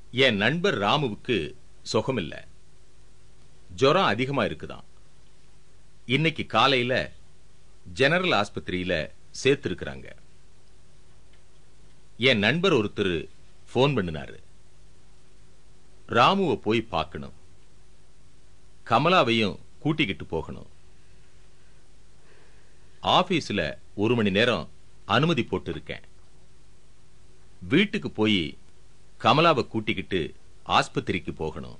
என் நண்பர் ராமுவுக்கு சுகமில்ல, ஜுரம் அதிகமா இருக்குதான். இன்னைக்கு காலையில ஜெனரல் ஆஸ்பத்திரியில சேர்த்திருக்கிறாங்க. என் நண்பர் ஒருத்தர் போன் பண்ணினாரு. ராமுவை போய் பார்க்கணும், கமலாவையும் கூட்டிக்கிட்டு போகணும். ஆபீஸ்ல 1 மணி நேரம் அனுமதி போட்டு இருக்கேன். வீட்டுக்கு போய் கமலாவை கூட்டிக்கிட்டு ஆஸ்பத்திரிக்கு போகணும்.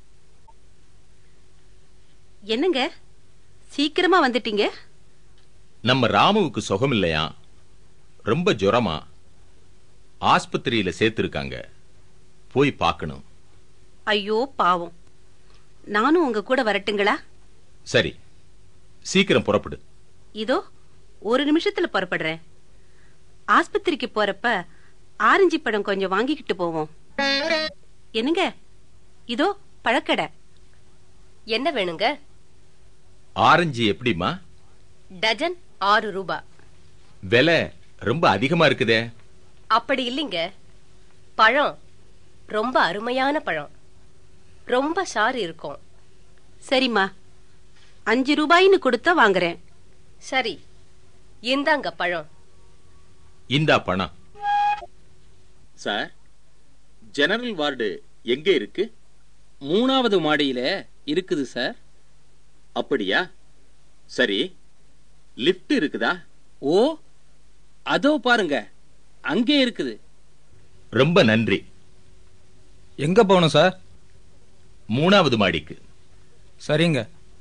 என்னங்க சீக்கிரமா வந்துட்டீங்க? நம்ம ராமுவுக்கு சுகம் இல்லையா, ரொம்ப ஜுரமா, ஆஸ்பத்திரியில சேர்த்திருக்காங்க, போய் பார்க்கணும். ஐயோ பாவம், நானும் உங்க கூட வரட்டுங்களா? சரி, சீக்கிரம் புறப்படு. இதோ 1 நிமிஷத்துல புறப்படுறேன். ஆஸ்பத்திரிக்கு போறப்ப ஆரஞ்சு பழம் கொஞ்சம் வாங்கிக்கிட்டு போவோம். என்னங்க, இதோ பழக்கடை. என்ன வேணுங்க? ஆரஞ்சு எப்படிமா? டஜன் 6 ரூபாய். விலை ரொம்ப அதிகமா இருக்குதே. அப்படி இல்லைங்க, பழம் ரொம்ப அருமையான பழம், ரொம்ப சாறு இருக்கும். சரிம்மா, 5 ரூபாய்னு கொடுத்தா வாங்குறேன். சரி, இந்தாங்க பழம். இந்தா பணம். சார், ஜெனரல் வார்டு எங்க இருக்கு? 3வது மாடியில இருக்குது சார். அப்படியா? சரி, லிப்ட் இருக்குதா? ஓ, அதோ பாருங்க, அங்கே இருக்குது. ரொம்ப நன்றி. எங்க போகணும் சார்? 3வது மாடிக்கு. சரிங்க.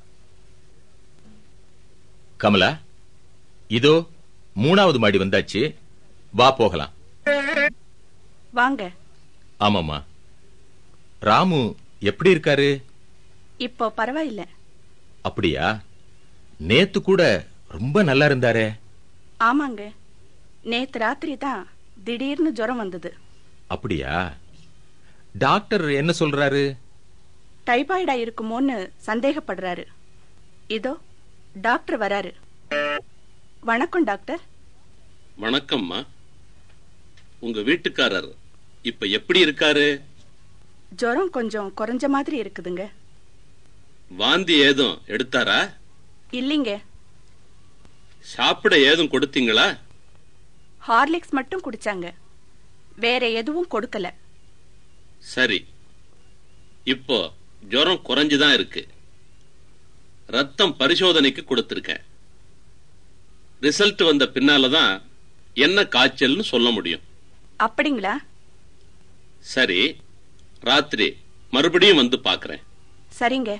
கமலா, இதோ 3வது மாடி வந்தாச்சு, வா போகலாம். வாங்க. ஆமாமா, ராமு எப்படி இருக்காரு? இப்போ பரவாயில்ல. அப்படியா? நேத்து கூட ரொம்ப நல்லா இருந்தாரே. ஆமாங்க, நேத்து ராத்திரி தான் திடீர்னு ஜுரம் வந்தது. அப்படியா? டாக்டர் என்ன சொல்றாரு? டைபாய்டா இருக்குமோன்னு சந்தேகப்படுறாரு. இதோ டாக்டர் வராரு. வணக்கம் டாக்டர். வணக்கம்மா. உங்க வீட்டுக்காரர் இப்ப எப்படி இருக்காரு? ஜுரம் கொஞ்சம் குறைஞ்ச மாதிரி இருக்குதுங்க. வாந்தி ஏதும் எடுத்தாரா? இல்லைங்க. சாப்பிட ஏதும் கொடுத்தீங்களா? ஹார்லிக்ஸ் மட்டும் குடிச்சாங்க, வேற எதுவும் கொடுக்கல. சரி, இப்போ ஜுரம் குறைஞ்சுதான் இருக்கு. ரத்தம் பரிசோதனைக்கு கொடுத்திருக்கேன். ரிசல்ட் வந்த பின்னாலதான் என்ன காய்ச்சல்னு சொல்ல முடியும். அப்படிங்களா? சரி, ராத்திரி மறுபடியும் வந்து பாக்குறேன். சரிங்க.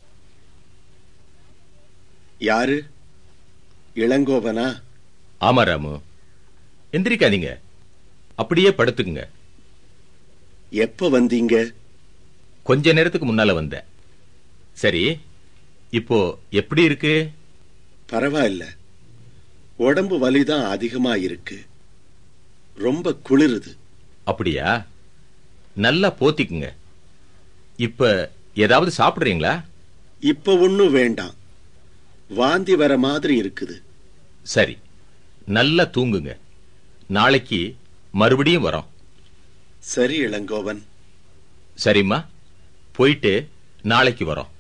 யாரு? இளங்கோவனா? ஆமா ராமு, எந்திரிக்காதீங்க, அப்படியே படுத்துக்குங்க. எப்ப வந்தீங்க? கொஞ்ச நேரத்துக்கு முன்னால வந்தேன். சரி, இப்போ எப்படி இருக்கு? பரவாயில்ல, உடம்பு வலிதான் அதிகமா இருக்கு, ரொம்ப குளிருது. அப்படியா? நல்லா போத்திக்குங்க. இப்ப ஏதாவது சாப்பிடுறீங்களா? இப்ப ஒண்ணும் வேண்டாம், வாந்தி வர மாதிரி இருக்குது. சரி, நல்லா தூங்குங்க, நாளைக்கு மறுபடியும் வரோம். சரி இளங்கோவன். சரிம்மா, போயிட்டு நாளைக்கு வரோம்.